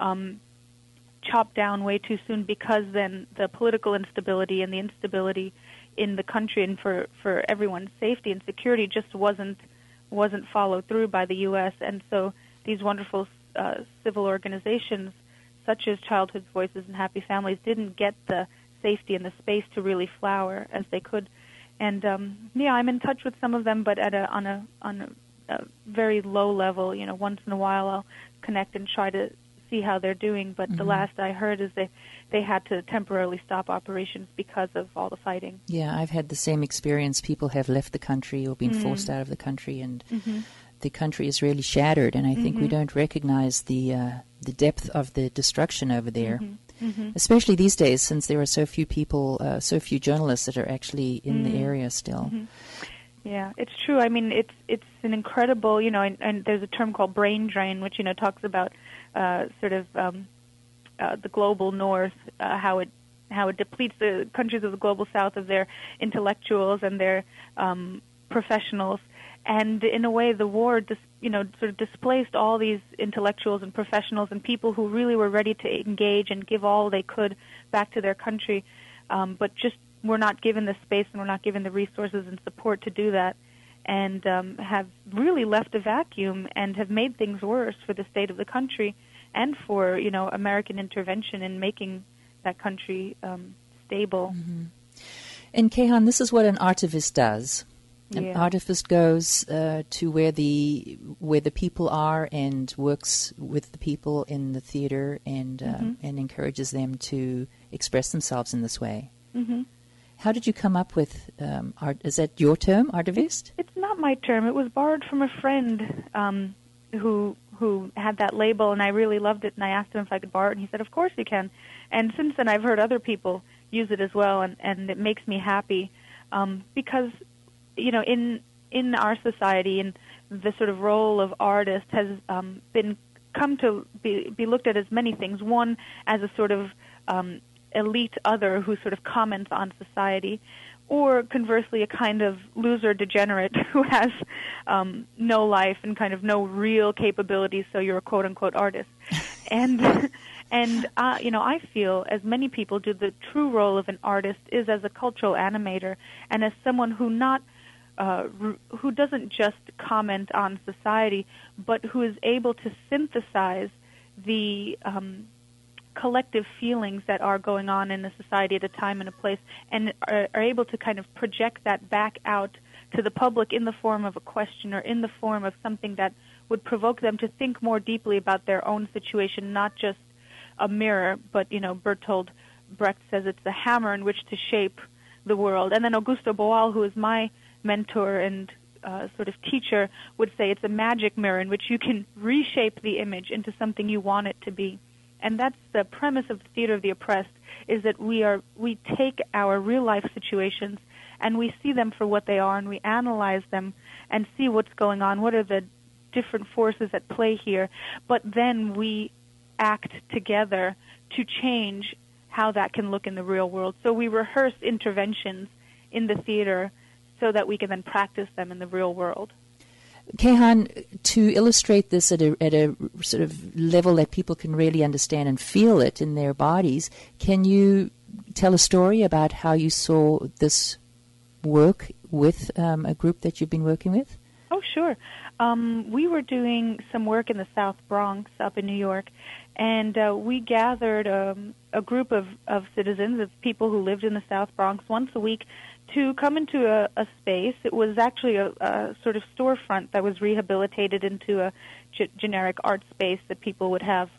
chopped down way too soon because then the political instability and the instability in the country and for everyone's safety and security just wasn't followed through by the U.S. And so these wonderful civil organizations such as Childhood Voices and Happy Families didn't get the safety and the space to really flower as they could. And yeah, I'm in touch with some of them, but on a very low level. You know, once in a while I'll connect and try to see how they're doing. But the last I heard is they had to temporarily stop operations because of all the fighting. Yeah, I've had the same experience. People have left the country or been forced out of the country, and the country is really shattered. And I think we don't recognize the depth of the destruction over there, especially these days, since there are so few people, so few journalists that are actually in the area still. Yeah, it's true. I mean, it's an incredible, you know, and there's a term called brain drain, which, you know, talks about sort of the global north, how it depletes the countries of the global south of their intellectuals and their professionals. And in a way, the war, sort of displaced all these intellectuals and professionals and people who really were ready to engage and give all they could back to their country, but just were not given the space and were not given the resources and support to do that, and have really left a vacuum and have made things worse for the state of the country and for, you know, American intervention in making that country stable. And Kehan, this is what an artivist does. An Yeah. artivist goes to where the people are and works with the people in the theater and encourages them to express themselves in this way. How did you come up with art? Is that your term, artivist? It's not my term. It was borrowed from a friend who had that label, and I really loved it, and I asked him if I could borrow it, and he said, of course you can. And since then I've heard other people use it as well, and it makes me happy because, you know, in our society, and the sort of role of artist has come to be looked at as many things. One, as a sort of elite other who sort of comments on society, or conversely a kind of loser degenerate who has no life and kind of no real capabilities, so you're a quote-unquote artist. And you know, I feel, as many people do, the true role of an artist is as a cultural animator and as someone who doesn't just comment on society, but who is able to synthesize the collective feelings that are going on in a society at a time and a place, and are able to kind of project that back out to the public in the form of a question or in the form of something that would provoke them to think more deeply about their own situation, not just a mirror, but, Bertolt Brecht says it's the hammer in which to shape the world. And then Augusto Boal, who is my mentor and sort of teacher, would say it's a magic mirror in which you can reshape the image into something you want it to be. And that's the premise of the Theater of the Oppressed, is that we take our real-life situations and we see them for what they are, and we analyze them and see what's going on, what are the different forces at play here, but then we act together to change how that can look in the real world. So we rehearse interventions in the theater so that we can then practice them in the real world. Kehan, to illustrate this at a sort of level that people can really understand and feel it in their bodies, can you tell a story about how you saw this work with a group that you've been working with? Oh, sure. We were doing some work in the South Bronx up in New York, and we gathered a group of citizens, of people who lived in the South Bronx, once a week to come into a space. It was actually a sort of storefront that was rehabilitated into a generic art space that people would have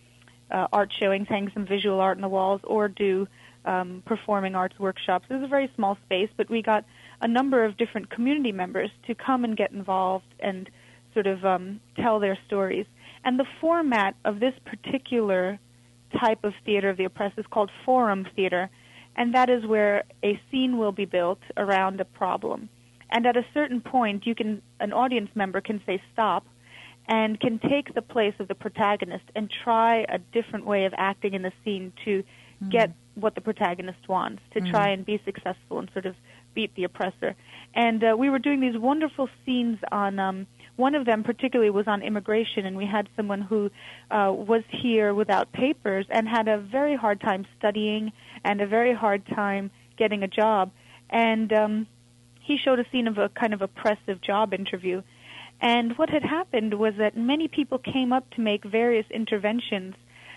art showings, hang some visual art on the walls, or do performing arts workshops. It was a very small space, but we got a number of different community members to come and get involved and sort of tell their stories. And the format of this particular type of theater of the oppressed is called forum theater, and that is where a scene will be built around a problem. And at a certain point, an audience member can say stop and can take the place of the protagonist and try a different way of acting in the scene to get what the protagonist wants, to try and be successful and sort of beat the oppressor. And we were doing these wonderful scenes on, one of them particularly was on immigration, and we had someone who was here without papers and had a very hard time studying and a very hard time getting a job. And he showed a scene of a kind of oppressive job interview. And what had happened was that many people came up to make various interventions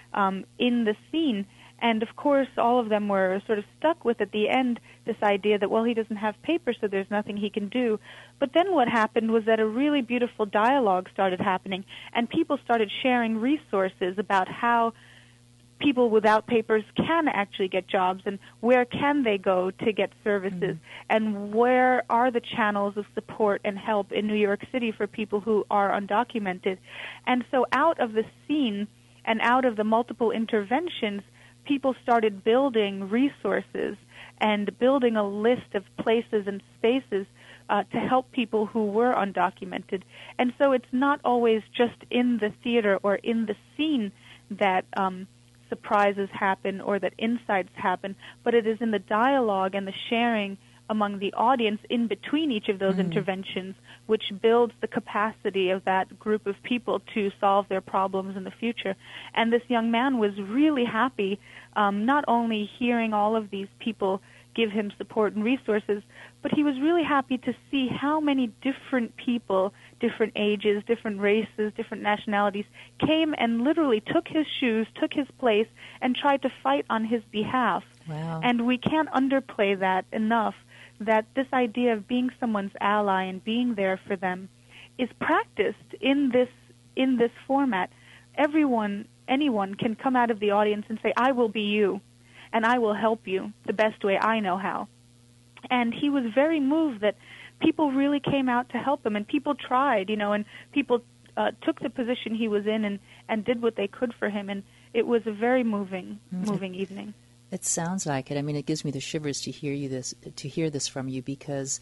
in the scene. And, of course, all of them were sort of stuck with, at the end, this idea that, well, he doesn't have papers, so there's nothing he can do. But then what happened was that a really beautiful dialogue started happening, and people started sharing resources about how people without papers can actually get jobs, and where can they go to get services, and where are the channels of support and help in New York City for people who are undocumented. And so out of the scene and out of the multiple interventions, people started building resources and building a list of places and spaces to help people who were undocumented. And so it's not always just in the theater or in the scene that surprises happen or that insights happen, but it is in the dialogue and the sharing among the audience in between each of those interventions, which builds the capacity of that group of people to solve their problems in the future. And this young man was really happy, not only hearing all of these people give him support and resources, but he was really happy to see how many different people, different ages, different races, different nationalities, came and literally took his shoes, took his place, and tried to fight on his behalf. Wow. And we can't underplay that enough, that this idea of being someone's ally and being there for them is practiced in this format. Anyone can come out of the audience and say, I will be you, and I will help you the best way I know how. And he was very moved that people really came out to help him, and people tried, and people took the position he was in and did what they could for him, and it was a very moving evening. It sounds like it. I mean, it gives me the shivers to hear this from you, because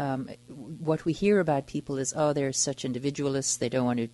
what we hear about people is, they're such individualists. They're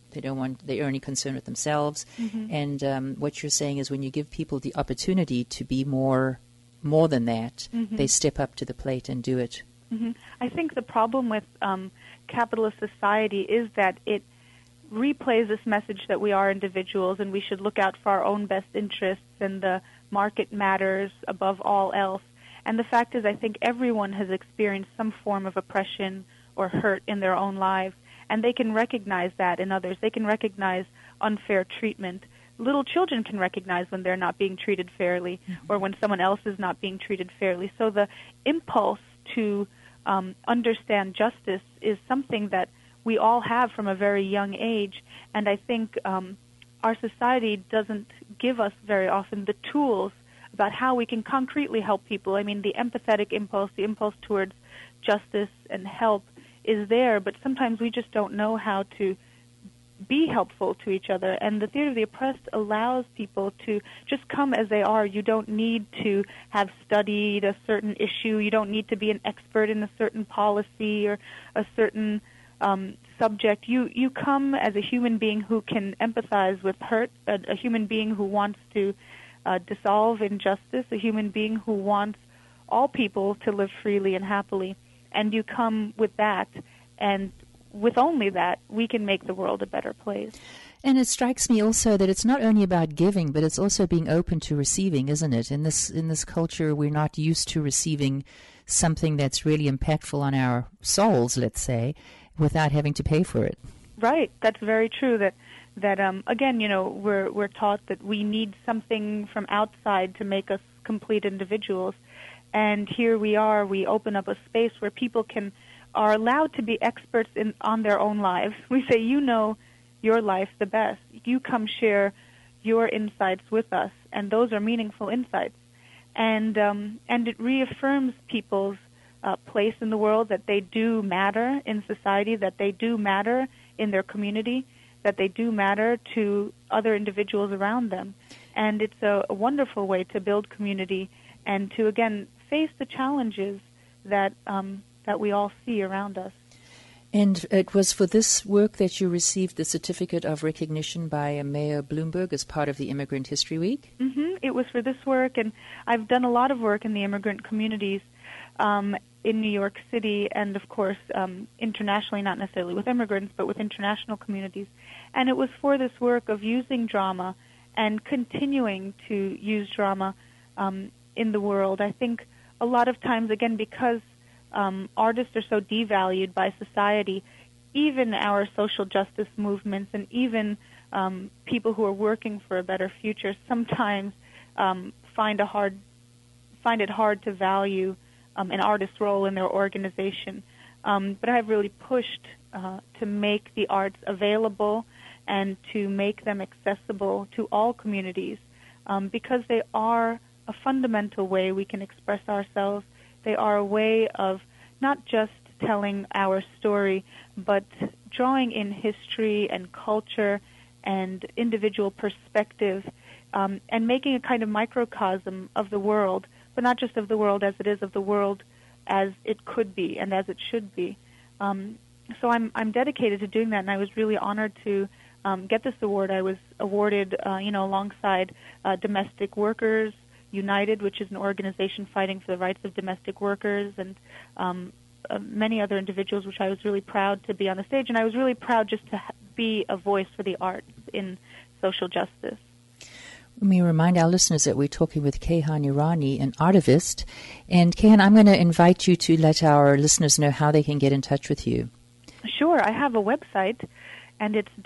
only concerned with themselves. And what you're saying is, when you give people the opportunity to be more than that, they step up to the plate and do it. I think the problem with capitalist society is that it replays this message that we are individuals and we should look out for our own best interests, and the market matters above all else. And the fact is, I think everyone has experienced some form of oppression or hurt in their own lives, and they can recognize that in others. They can recognize unfair treatment. little children can recognize when they're not being treated fairly or when someone else is not being treated fairly. So the impulse to understand justice is something that we all have from a very young age, and I think our society doesn't give us very often the tools about how we can concretely help people. I mean, the empathetic impulse, the impulse towards justice and help is there, but sometimes we just don't know how to be helpful to each other. And the Theater of the Oppressed allows people to just come as they are. You don't need to have studied a certain issue. You don't need to be an expert in a certain policy or a certain subject. You come as a human being who can empathize with hurt, a human being who wants to dissolve injustice, a human being who wants all people to live freely and happily. And you come with that, and with only that, we can make the world a better place. And it strikes me also that it's not only about giving, but it's also being open to receiving, isn't it? In this culture, we're not used to receiving something that's really impactful on our souls, let's say, without having to pay for it. Right. That's very true. That again, we're taught that we need something from outside to make us complete individuals. And here we are. We open up a space where people are allowed to be experts on their own lives. We say, you know your life the best. You come share your insights with us, and those are meaningful insights. And it reaffirms people's place in the world, that they do matter in society, that they do matter in their community, that they do matter to other individuals around them. And it's a wonderful way to build community and to, again, face the challenges that we all see around us. And it was for this work that you received the Certificate of Recognition by Mayor Bloomberg as part of the Immigrant History Week? Mm-hmm. It was for this work, and I've done a lot of work in the immigrant communities in New York City and, of course, internationally, not necessarily with immigrants, but with international communities. And it was for this work of using drama and continuing to use drama in the world. I think a lot of times, again, because artists are so devalued by society, even our social justice movements and even people who are working for a better future sometimes find it hard to value an artist's role in their organization. But I've really pushed to make the arts available and to make them accessible to all communities because they are a fundamental way we can express ourselves. They are a way of not just telling our story, but drawing in history and culture and individual perspective and making a kind of microcosm of the world, but not just of the world as it is, of the world as it could be and as it should be. So I'm dedicated to doing that, and I was really honored to get this award. I was awarded, alongside Domestic Workers United, which is an organization fighting for the rights of domestic workers, and many other individuals, which I was really proud to be on the stage. And I was really proud just to be a voice for the arts in social justice. Let me remind our listeners that we're talking with Kayhan Irani, an artivist. And Kayhan, I'm going to invite you to let our listeners know how they can get in touch with you. Sure. I have a website, and it's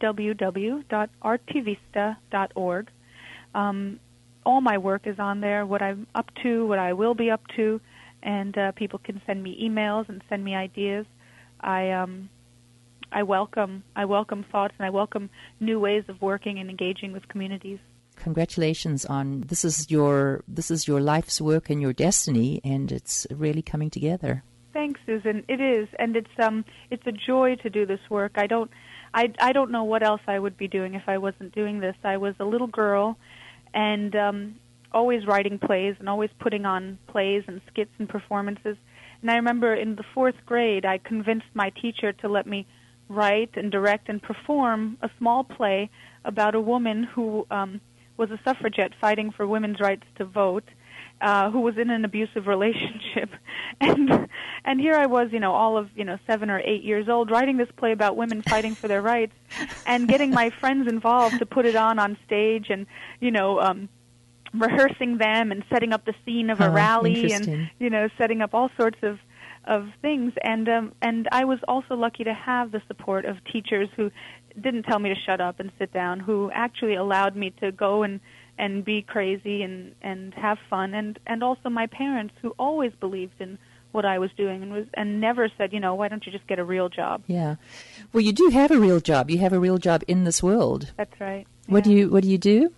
www.artivista.org. All my work is on there, what I'm up to, what I will be up to, and people can send me emails and send me ideas. I welcome thoughts, and I welcome new ways of working and engaging with communities. Congratulations on this is your life's work and your destiny, and it's really coming together. Thanks, Susan. It is, and it's a joy to do this work. I don't know what else I would be doing if I wasn't doing this. I was a little girl, and always writing plays and always putting on plays and skits and performances. And I remember in the 4th grade, I convinced my teacher to let me write and direct and perform a small play about a woman who was a suffragette fighting for women's rights to vote, who was in an abusive relationship. And here I was, all of 7 or 8 years old, writing this play about women fighting for their rights, and getting my friends involved to put it on stage, and rehearsing them and setting up the scene of a rally, and setting up all sorts of things. And I was also lucky to have the support of teachers who didn't tell me to shut up and sit down, who actually allowed me to go and be crazy and have fun, and also my parents, who always believed in what I was doing and never said, why don't you just get a real job? Yeah. Well, you do have a real job. You have a real job in this world. That's right. What do you do?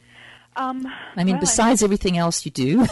Besides everything else you do,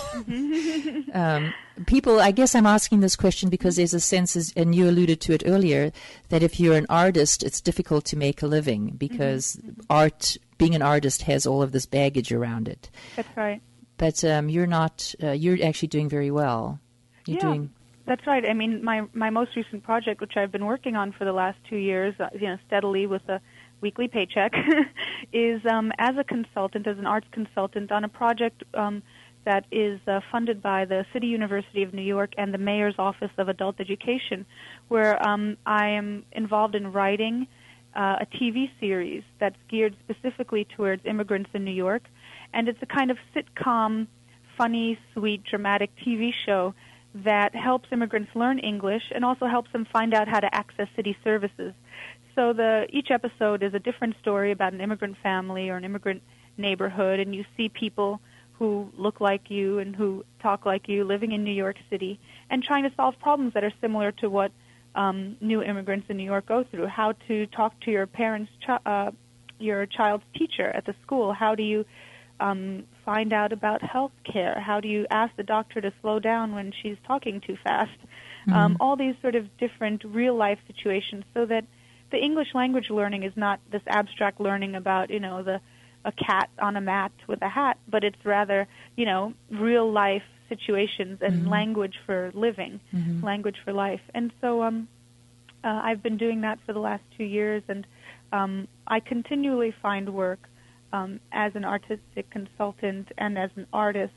people, I guess I'm asking this question because there's a sense, and you alluded to it earlier, that if you're an artist, it's difficult to make a living because being an artist has all of this baggage around it. That's right. But you're not, you're actually doing very well. That's right. I mean, my most recent project, which I've been working on for the last 2 years, steadily with a weekly paycheck, is as a consultant, as an arts consultant, on a project that is funded by the City University of New York and the Mayor's Office of Adult Education, where I am involved in writing a TV series that's geared specifically towards immigrants in New York, and it's a kind of sitcom, funny, sweet, dramatic TV show that helps immigrants learn English and also helps them find out how to access city services. So each episode is a different story about an immigrant family or an immigrant neighborhood, and you see people who look like you and who talk like you living in New York City and trying to solve problems that are similar to what new immigrants in New York go through. How to talk to your parents, your child's teacher at the school. How do you find out about health care? How do you ask the doctor to slow down when she's talking too fast? All these sort of different real-life situations, so that the English language learning is not this abstract learning about, a cat on a mat with a hat, but it's rather, real-life situations and language for living, language for life. And so I've been doing that for the last 2 years, and I continually find work as an artistic consultant and as an artist,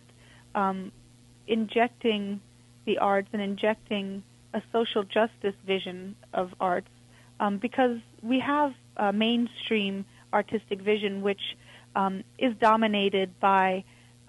injecting the arts and injecting a social justice vision of arts, because we have a mainstream artistic vision which is dominated by,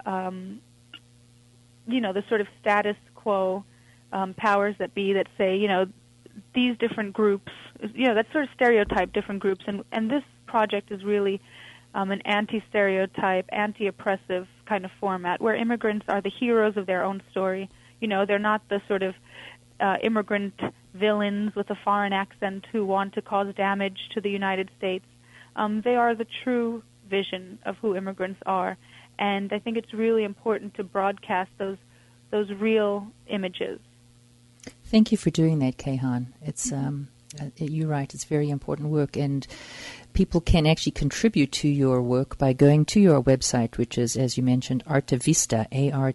the sort of status quo powers that be that say, these different groups, that sort of stereotype different groups. And this project is really an anti-stereotype, anti-oppressive kind of format where immigrants are the heroes of their own story. They're not the sort of immigrant villains with a foreign accent who want to cause damage to the United States. They are the true vision of who immigrants are, and I think it's really important to broadcast those real images. Thank you for doing that, Kayhan. It's you're right. It's very important work, and people can actually contribute to your work by going to your website, which is, as you mentioned, Artivista,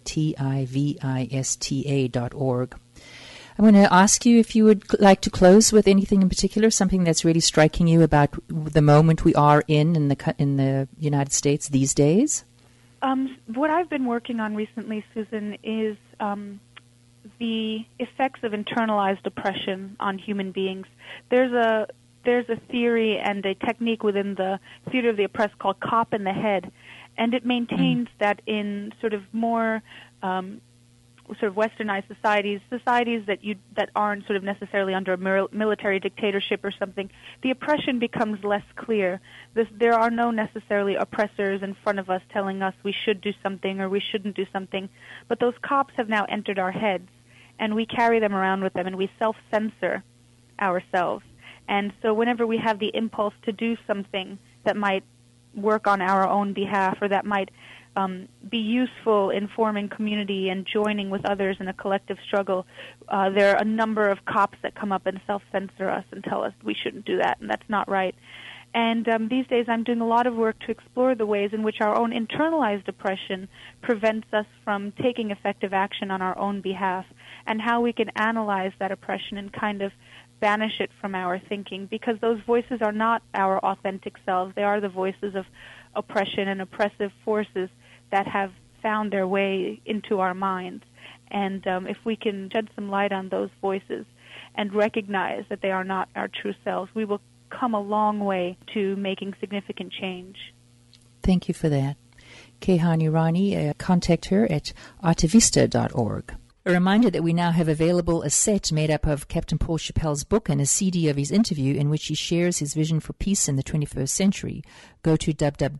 artivista.org. I'm going to ask you if you would like to close with anything in particular, something that's really striking you about the moment we are in the United States these days. What I've been working on recently, Susan, is the effects of internalized oppression on human beings. There's a theory and a technique within the theater of the oppressed called cop in the head, and it maintains that in sort of more sort of westernized societies that aren't sort of necessarily under a military dictatorship or something, the oppression becomes less clear. There are no necessarily oppressors in front of us telling us we should do something or we shouldn't do something, but those cops have now entered our heads, and we carry them around with them, and we self-censor ourselves. And so whenever we have the impulse to do something that might work on our own behalf or that might be useful in forming community and joining with others in a collective struggle, there are a number of cops that come up and self-censor us and tell us we shouldn't do that and that's not right. And these days I'm doing a lot of work to explore the ways in which our own internalized oppression prevents us from taking effective action on our own behalf, and how we can analyze that oppression and kind of banish it from our thinking, because those voices are not our authentic selves. They are the voices of oppression and oppressive forces that have found their way into our minds. And if we can shed some light on those voices and recognize that they are not our true selves, we will come a long way to making significant change. Thank you for that. Kayhan Irani, contact her at artivista.org. A reminder that we now have available a set made up of Captain Paul Chappell's book and a CD of his interview in which he shares his vision for peace in the 21st century. Go to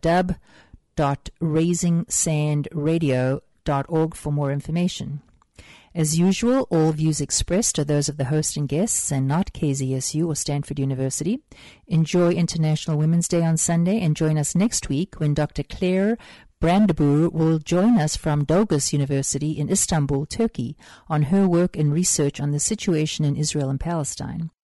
www.raisingsandradio.org for more information. As usual, all views expressed are those of the host and guests and not KZSU or Stanford University. Enjoy International Women's Day on Sunday and join us next week when Dr. Claire Brandeboer will join us from Dolgus University in Istanbul, Turkey, on her work and research on the situation in Israel and Palestine.